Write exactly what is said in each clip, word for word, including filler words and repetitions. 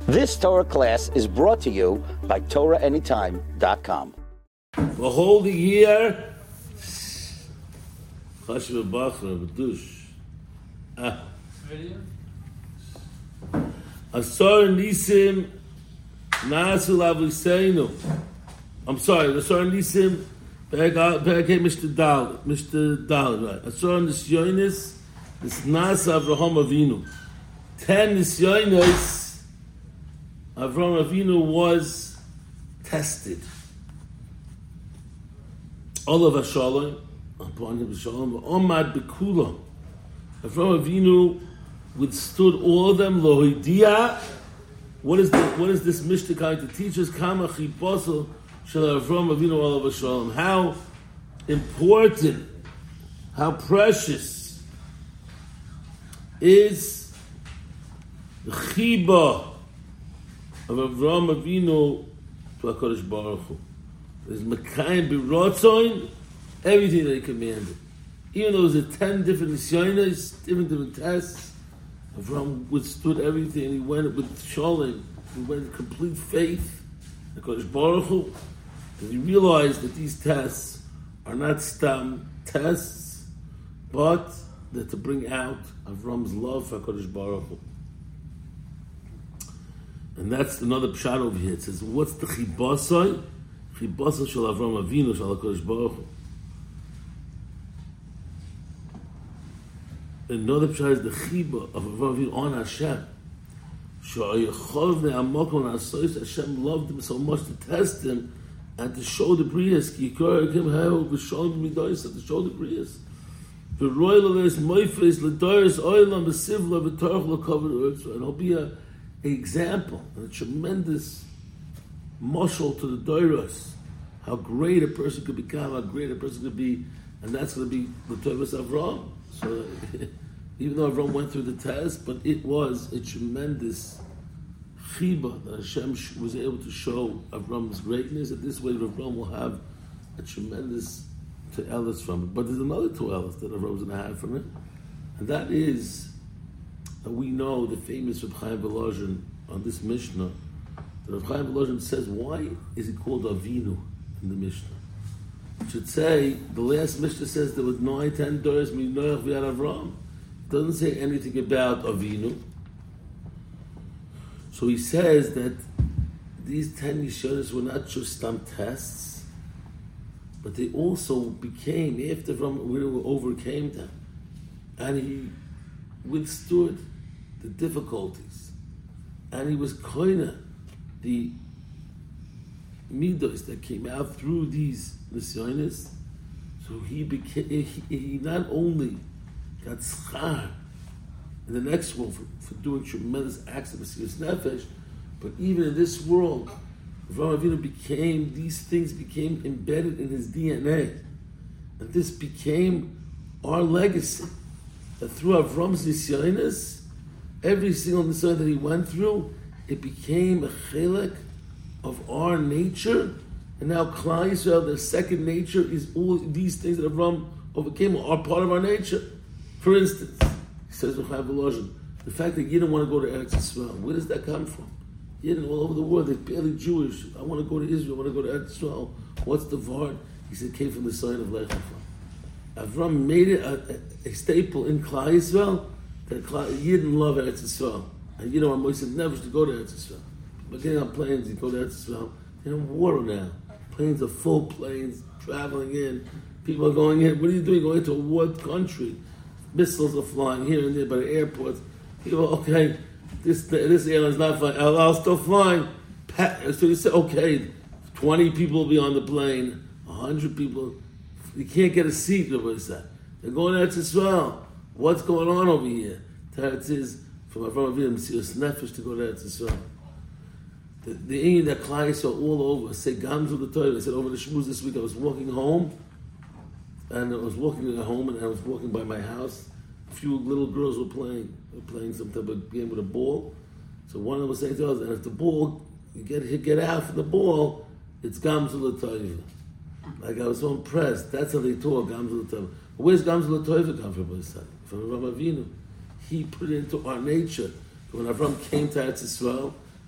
This Torah class is brought to you by Torah Anytime dot com. For holding here, Chashiv Bachra, B'dush. Ah. Asar Nisim Nasul Aviseinu. I'm sorry, Asar Nisim Perek Mister Dal, Mister Dal, right? Asar Nisyonis, this Nasa Avraham Avinu. Ten Nisyonis, Avraham Avinu was tested. Olav Hashalom, upon him Shalom, Omad Bekula. Avraham Avinu withstood all of them. Lohidia. What is the, what is this Mishnah going to teach us? Kama Chibosel Shel Avraham Avinu Olav Hashalom. How important, how precious is the Chiba of Avraham Avinu to HaKadosh Baruch Hu. There's Mekayim B'Rotzoin, everything that he commanded. Even though there was ten different nisyonos, different different tests, Avraham withstood everything. He went with Shalom. He went with complete faith. HaKadosh Baruch Hu, because he realized that these tests are not stam tests, but they're to bring out Avraham's love for HaKadosh Baruch Hu. And that's another pshat over here. It says, what's the chibasai? Chibasai shel Avraham Avinu shel HaKadosh Baruch Hu. Another pshat is the chiba of Avraham Avinu on Hashem. Hashem loved him so much to test him and to show the brias. To show the brias. The royal is moifes ledoris oilam besivla v'torach l'kover. And it'll be a an example and a tremendous mashal to the doros, how great a person could become, how great a person could be, and that's going to be the Tovas Avraham. So even though Avraham went through the test, but it was a tremendous chiba that Hashem was able to show Avraham's greatness, and this way Avraham will have a tremendous to'elas from it. But there's another to'elas that Avraham is going to have from it, and that is that we know the famous Reb Chaim Volozhin on this Mishnah. The Reb Chaim Volozhin says, why is he called Avinu in the Mishnah? It should say, the last Mishnah says there was nine, ten doors, Minoach v'yad Avram. It doesn't say anything about Avinu. So he says that these ten Yishonis were not just some tests, but they also became, after Avram overcame them, and he withstood the difficulties, and he was koina the midos that came out through these nisyonis. So he became he, he not only got schar in the next world for, for doing tremendous acts of Mesiras Nefesh, but even in this world, Avraham Avinu became these things became embedded in his D N A, and this became our legacy. That through Avram's nisyonis, every single nisyon that he went through, it became a chelek of our nature, and now Klal Yisrael, their second nature, is all these things that Avram overcame are part of our nature. For instance, he says the fact that you didn't want to go to Eretz Yisrael, where does that come from? You didn't all over the world, they're barely Jewish. I want to go to Israel, I want to go to Eretz Yisrael. What's the vard? He said it came from the sign of Lech Lecha. Avram made it a, a, a staple in Klal Yisrael that Yidden love Eretz Yisrael. And you know, Moshe never to go to Eretz Yisrael. But getting on planes, you go to Eretz Yisrael. They're in war now. Planes are full planes, traveling in. People are going in. What are you doing? Going to a war country. Missiles are flying here and there by the airports. People, okay, this this airline's not flying. I'll, I'll still flying. So you say, okay, twenty people will be on the plane, one hundred people. You can't get a seat. Nobody said. They're going to Eretz Yisrael. What's going on over here? Teretz is from Avraham Avinu, Mesiras Nefesh to go to Eretz Yisrael. The the Indian that Klal Yisrael all over say Gamzu the Torah. I said over the Shmuz this week. I was walking home, and I was walking at home, and I was walking by my house. A few little girls were playing. They were playing some type of game with a ball. So one of them was saying to us, and if the ball you get get out for the ball, it's Gamzu the Torah. Like I was so impressed. That's how they talk, Gamzu L'Tova. Where's Gamzu L'Tova come from? From Avraham Avinu. He put it into our nature. When Avram came to Eretz Yisrael,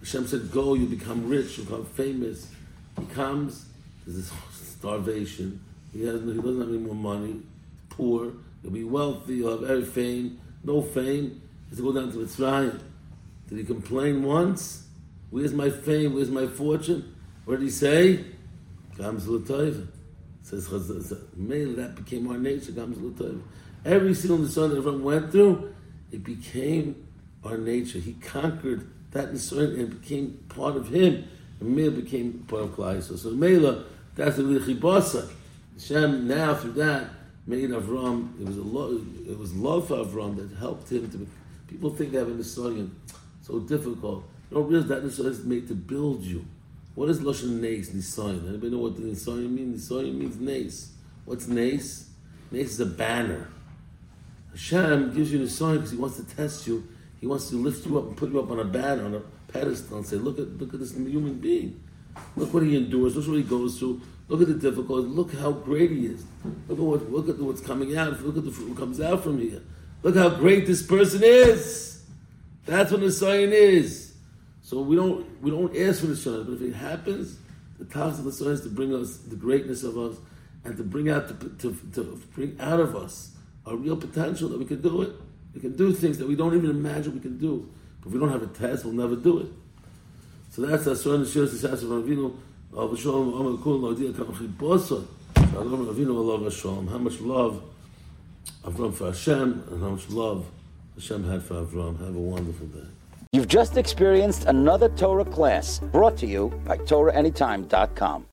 Hashem said, go, you become rich, you become famous. He comes, there's this starvation. He, has, he doesn't have any more money, poor. He'll be wealthy, he'll have every fame. No fame. He has to go down to Mitzrayim. Did he complain once? Where's my fame? Where's my fortune? What did he say? Comes l'toiv. Says Chazal, that became our nature. Comes l'toiv. Every single Nisayon that everyone went through, it became our nature. He conquered that Nisayon and it became part of him. And Mela became part of Klal Yisrael. So Mela, that's the Chibasa. Hashem now through that made Avram. It was a love. It was love for Avram that helped him to. Be, people think having Nisayon so difficult. You don't realize that Nisayon is made to build you. What is Lashon Nes, Nisayon? Anybody know what the Nisayon means? Nisayon means Nes. What's Nes? Nes is a banner. Hashem gives you Nisayon because He wants to test you. He wants to lift you up and put you up on a banner, on a pedestal, and say, look at look at this human being. Look what he endures. Look what he goes through. Look at the difficulties. Look how great he is. Look at what look at what's coming out. Look at the fruit that comes out from here. Look how great this person is. That's what Nisayon is. So we don't we don't ask for Nisayon, but if it happens, the task of Nisayon is to bring us the greatness of us and to bring out to, to, to bring out of us our real potential that we can do it. We can do things that we don't even imagine we can do. But if we don't have a test, we'll never do it. So that's the Asur Nishir Sisas of Avinu. Av Shalom Amal Kul Nadia Kamchi Bosa. Avram Avinu Allah Shalom. How much love Avram for Hashem and how much love Hashem had for Avram. Have a wonderful day. You've just experienced another Torah class brought to you by Torah Anytime dot com.